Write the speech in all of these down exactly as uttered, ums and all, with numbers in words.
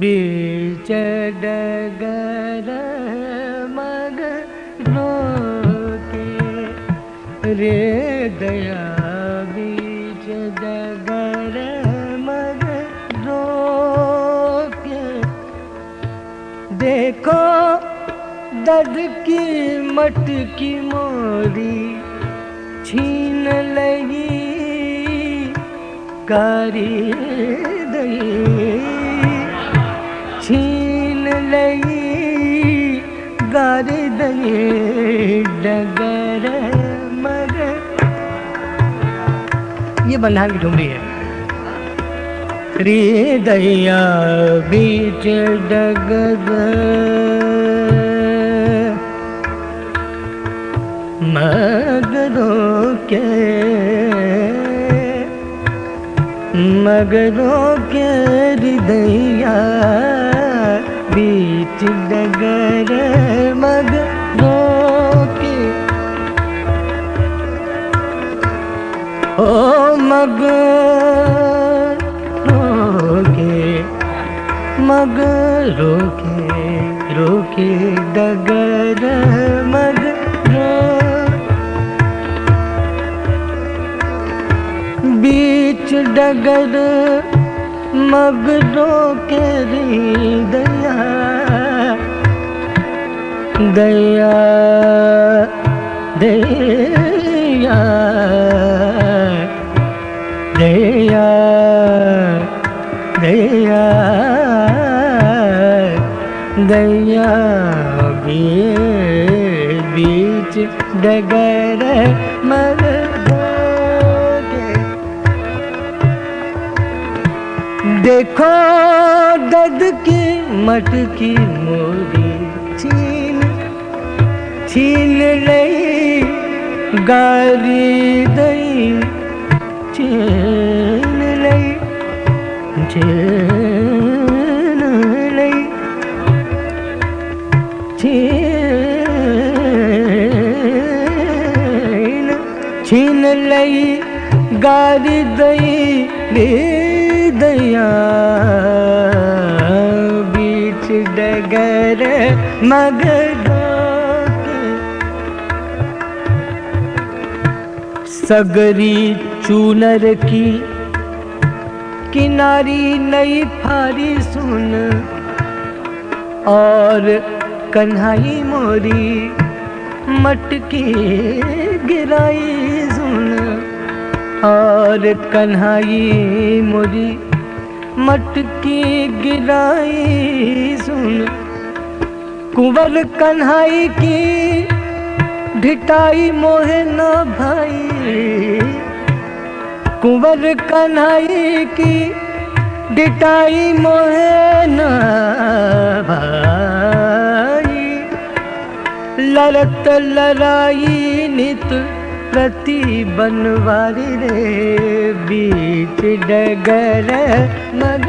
बीच डगर मग रोके रे दया बीच डगर मग रोके देखो दद की मटकी मोरी छीन लगी कारी दई छीन लगी गारी दई डगर मग। ये बंधान की ठुमरी है। रे दया बीच डगर मग रोके मग रोके हृदया बीच डगर मग रोके ओ मग रोके मग रोके रोके डगर मग बीच डगर मग रोके दया दया दया दया दया दया बीच डगर मग देखो दद की मटकी मोरी छीन छीन लई गारी दई छीन लई छीन लई छीन छीन लई गारी दई दया बीच डगर मग रोके सगरी चूनर की किनारी नई फारी सुन और कन्हाई मोरी मटकी गिराई सुन और कन्हाई मोरी मटकी गिराई सुन कुंवर कन्हाई की ढिटाई मोहे न भाई कुंवर कन्हाई की ढिटाई मोहे न भाई लड़त लड़ाई नित प्रति बनवारी रे बीच डगर मग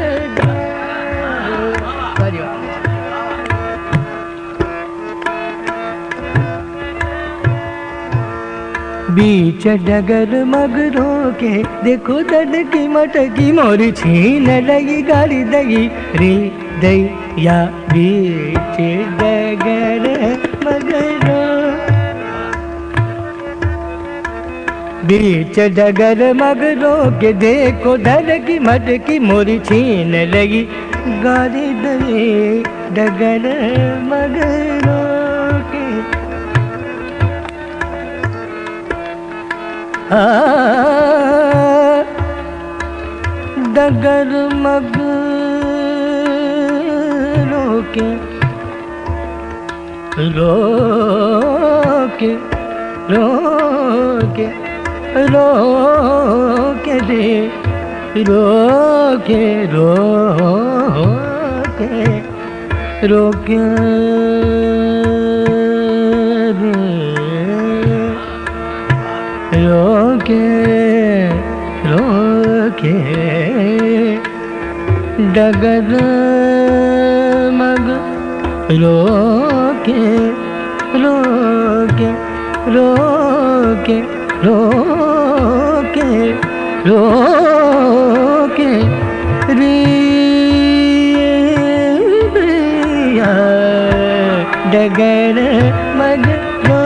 बीच डगर मग रोके देखो दद की मटकी मोरी छीन लगी गाली दगी रे दया बीच डगर मग बीच डगर मग रोके देखो दद की मटकी मोरी छीन लगी गाली दगी डगर मग रोके आ डगर मग रोके रोके रोके रोके दे रोके रोके रोके रोके रोके डगर मग रोके रोके रोके रोके रोके रे डगर मगरो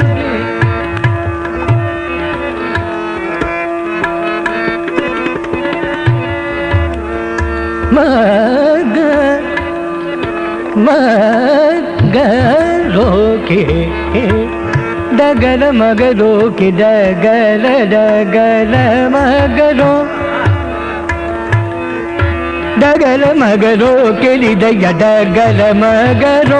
मग मगरो के डगर मगरो के डगर डगर मगरो डगर मगरो के हृदय डगर मगरो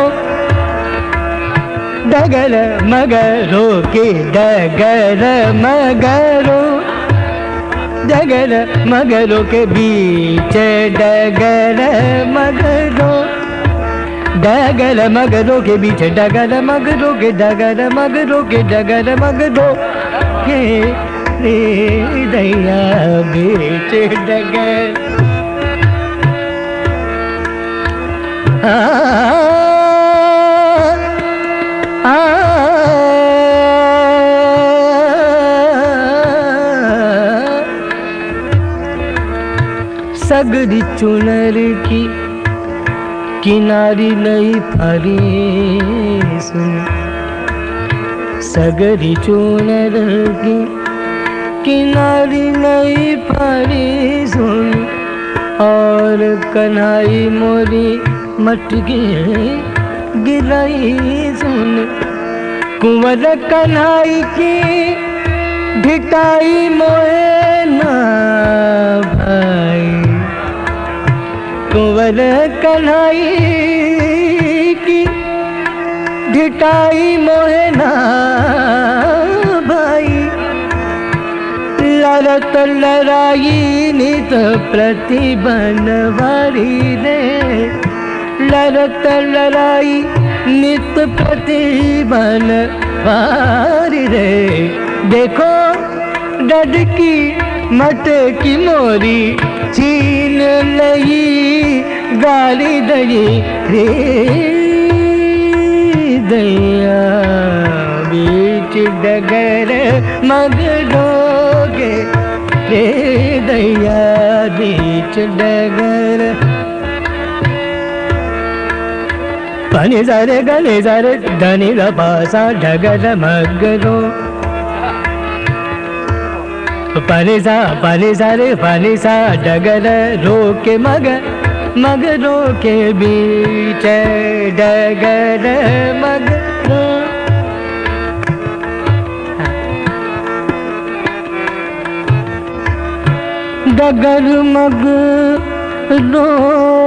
डगर मगरो के डगर मगरो डगर मगरो के बीच डगर मगरो डगर मगरो के बीच डगर मगरो के डगर मगरो के डगर मगरो के हृदय बीच डगर आ आ सगरी चुनर की किनारी नहीं फरी सुन सगरी चुनर की किनारी नहीं फरी सुन और कन्हई मोरी मटके गिराई सुन कुंवर कन्हई की ढिटाई मोए ना भाई कुंवर कन्हई की ढिटाई मोहे ना भाई लड़त लड़ाई नित प्रति बनवारी रे लड़त लड़ाई नित प्रति बनवारी रे देखो डडकी मटकी मोरी छीन लई गाली दई रे दया बीच डगर मगरोगे रे दया बीच डगर पानी सारे गले सारे धनी पासा डगर मगरो पानी सा पानी सारे पानी सा डगर रोके मग मगरो के बीच डगर मगरो डगर मगरो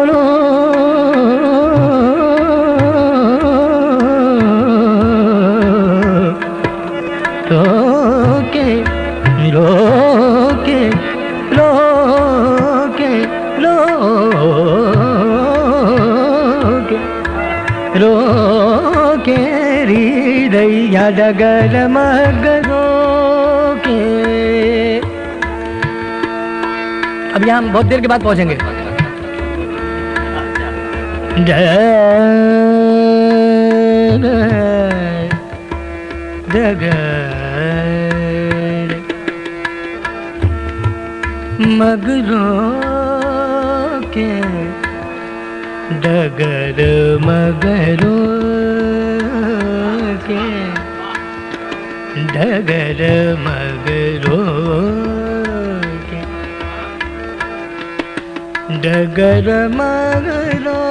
रोके रोके रोके रोके रोके हृदय डगर मगरो के। अब यहाँ हम बहुत देर के बाद पहुंचेंगे। डगर मगरो के डगर मगरो के डगर मगरो के डगर मगरो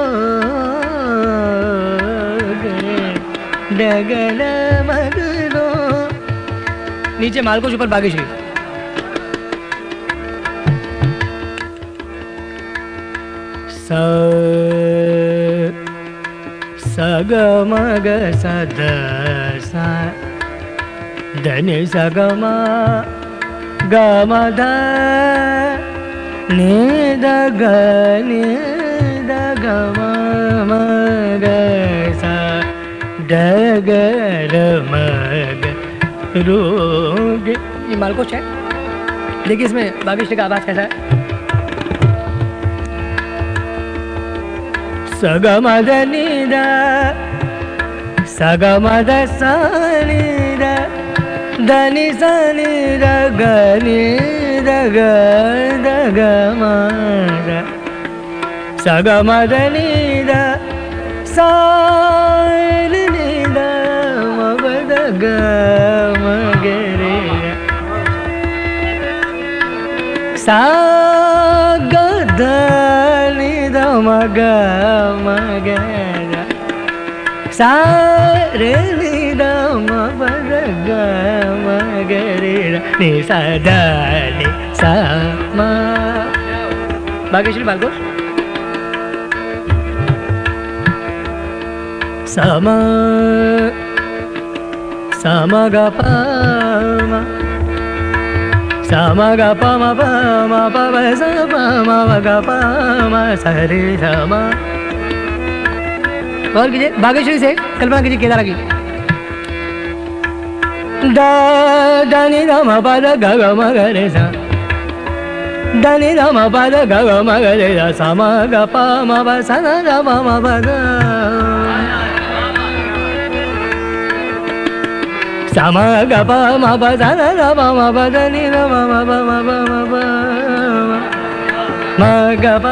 के डगर मगरो। नीचे मालकोच ऊपर बागेश्री। स सग मग सद सा धनि सग म ग म ध नि द ग नि द ग म म ग सा ड ग र म ग रो ग। ये मालकोच है। देखिए इसमें बागेश्री का आवाज कैसा है। सग म ध नि द सग म ध स नि द ध नि स नि द ग नि द ग द ग म द सग म ध नि द स सा रे नि द म प द ग म ग रे सा ग ध नि द म ग म ग रे सा रे नि द म प द ग म ग रे नि सा ध नि सा म भाग्यश्री बालको सम सम ग प म सम ग प म प म प प स प म ग प म स रे ध म। और कीजिए भाग्यश्री से कल्पना कीजिए केदारा की द द नि द म प द ग ग म ग रे सा द नि द म प द ग ग म ग रे सा स म ग प म प स द द म म प द स म ग प म प स द द म म प द नि द म म प म प म प म ग प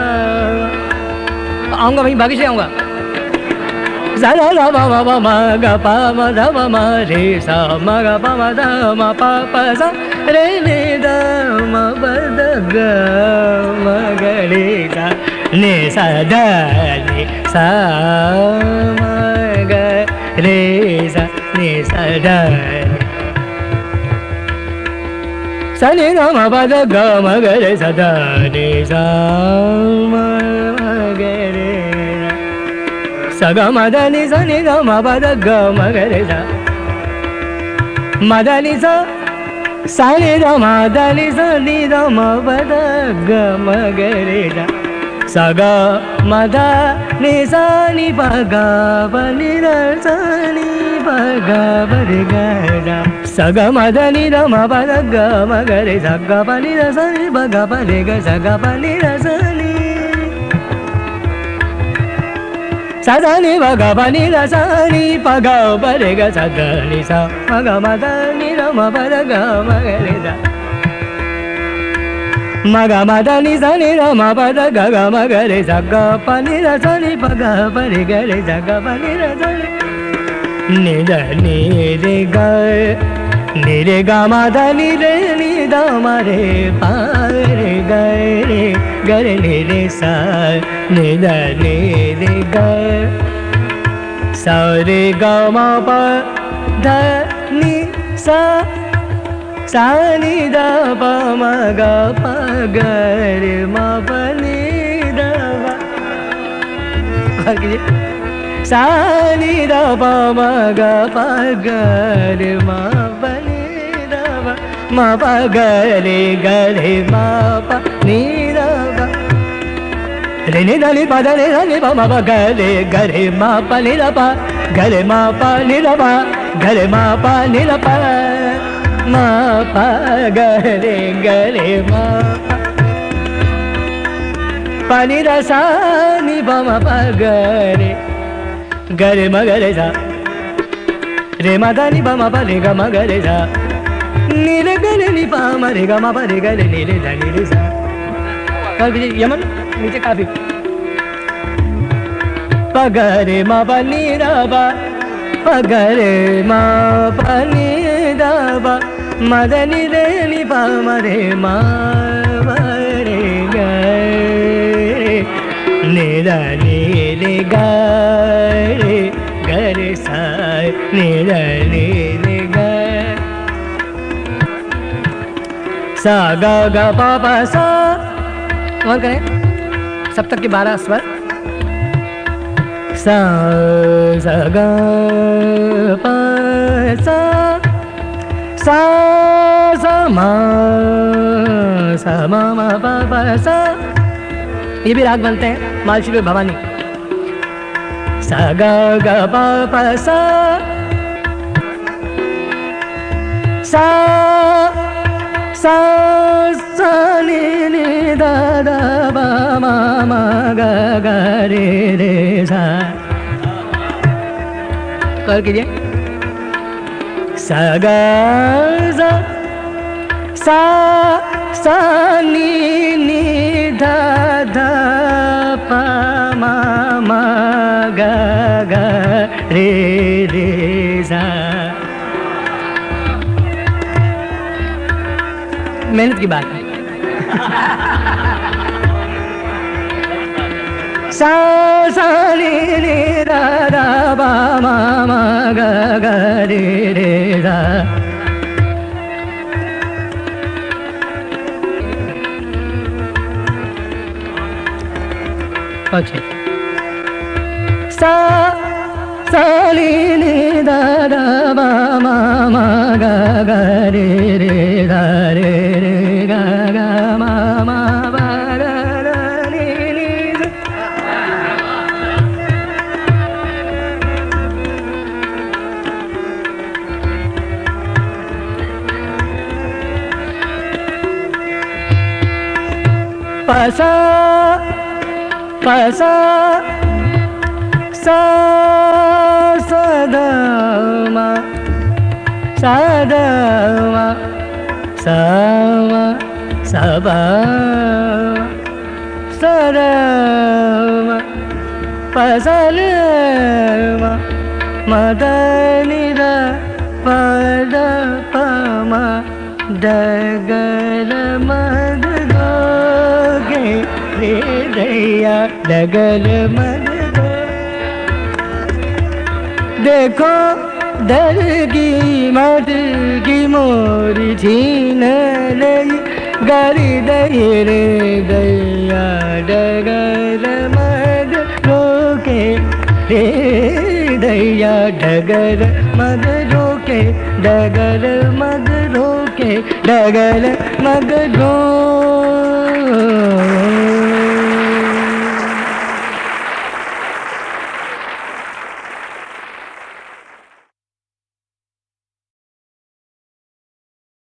आऊंगा वहीं भाग्यश्री आऊंगा स द द म म प म ग प म द म म रे सा म ग प म द म प प स रे नि द म प द ग म ग रे सा नि सा द नि सा म ग रे सा नि सा द सा नि द म प द ग म ग रे सा द नि सा म ग रे सा ग म द नि सा नि द म प द ग म ग रे सा म द नि सा सा नि द म द नि सा नि द म प द ग म ग रे सा सा ग म द नि सा नि प ग प नि द सा नि प ग प रे ग सा सा ग म द नि द म प द ग म ग रे सा ग प नि द सा नि प ग प रे ग सा ग प नि द सा नि सा सा नि प ग प नि द सा नि प ग प रे ग सा द नि सा म ग म द नि द म प द ग म ग रे सा म ग म द नि सा नि द म प द ग ग म ग रे सा ग प नि द सा नि प ग प रे ग रे सा ग प नि द सा नि द नि रे ग नि रे ग म द नि रे नि द म रे प रे ग रे ग रे नि रे सा नि द नि रे ग सा रे ग म प ध नि सा सा नि द प म ग प ग रे म प नि द प सा नि द प म ग प ग रे म प नि द प म प ग रे ग रे म प नि द प रे नि द नि प द रे द नि प म प ग रे ग रे म प नि द प ग रे म प नि द प ग रे म प नि द प म प ग रे ग रे म प नि द सा नि प म प ग रे ग रे म ग रे सा रे म द नि प म प रे ग म ग रे सा नि रे ग रे नि प म रे ग म प रे ग रे नि रे ध नि रे सा यमन नीचे काफी प ग रे म प नि द प प ग रे म प नि द प म द नि रे नि प म रे म प रे ग रे नि द नि रे ग रे ग रे सा नि द नि रे ग सा ग ग प प सा और करें सप्तक के बारह स्वर सा सा ग प सा सा सा म सा म म प प सा ये भी राग बनते हैं मालशुरी भवानी सा ग ग प प सा सा सा सा नि नि द द प म म ग ग रे रे सा कर कीजिए सा ग सा सा सा नि नि ध ध प म म गा गा रे रे सा। मेहनत की बात है। सा सा रे रे रा रा बा मा मा गा गा रे रे रा। अच्छा सा सा रे रे रा रा बा मा मा गा गा रे रे रा रे रे गा गा मा मा बा रा रा रे रे सा। पसा पसा सा सदा मा सदा मा सा मा सबा सदा मा पसल मा मदनि दा पद पमा डगल मद गोगे रे दैया डगल मद। देखो दरगी मद की मोरी छीन लई गरी दई रे दैया डगल मद रोके रे दैया डगल मद रोके डगल मद रोके डगल मद रो।